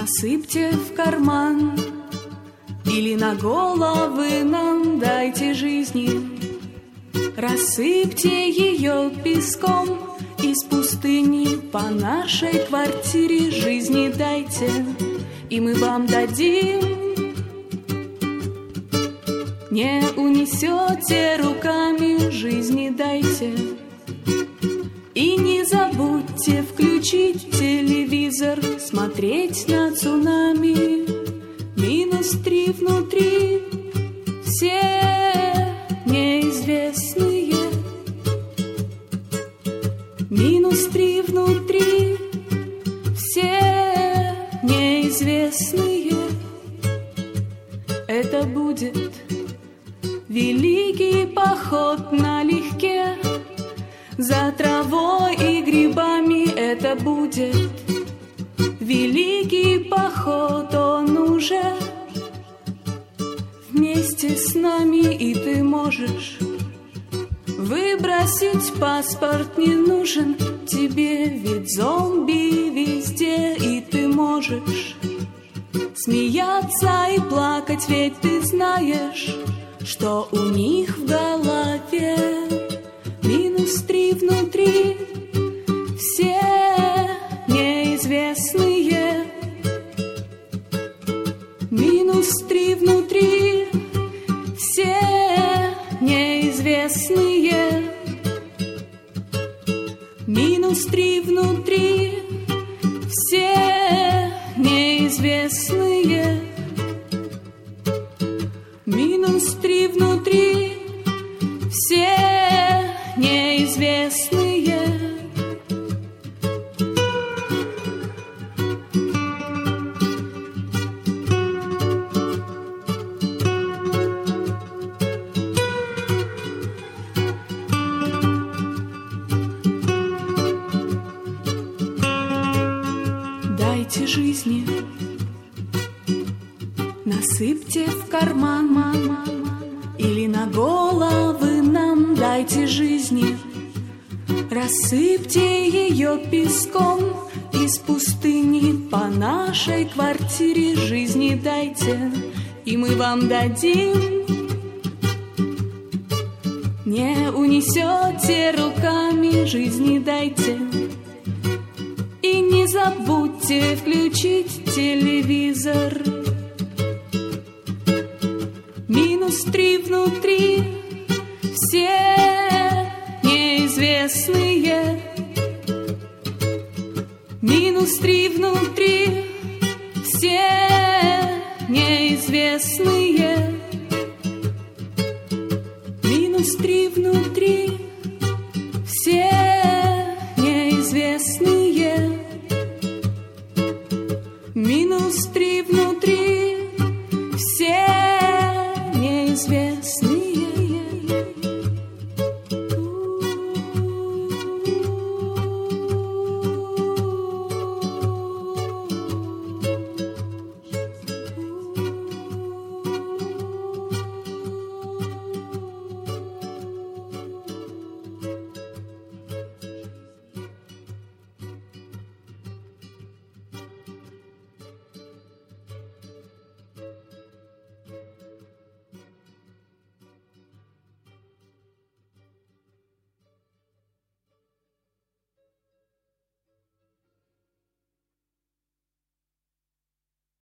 Насыпьте в карман или на головы нам дайте жизни. Рассыпьте ее песком из пустыни, по нашей квартире жизни дайте, и мы вам дадим. Не унесете руками, жизни дайте. И не забудьте включить телевизор, смотреть на цунами. -3 внутри, все неизвестные. -3 внутри, все неизвестные. Это будет великий поход налегке, за травой и грибами. Это будет великий поход, он уже вместе с нами. И ты можешь выбросить паспорт, не нужен тебе, ведь зомби везде. И ты можешь смеяться и плакать, ведь ты знаешь, что у них в голове. -3 внутри, все неизвестные. -3 внутри, все неизвестные. -3 внутри, все неизвестные. -3 внутри, все неизвестные. Дайте жизни, насыпьте в карман или на головы нам дайте жизни. Рассыпьте ее песком из пустыни, по нашей квартире жизни дайте, и мы вам дадим. Не унесете руками, жизни дайте. И не забудьте включить телевизор. -3 внутри, все неизвестные. -3 внутри, все неизвестные. -3 внутри, все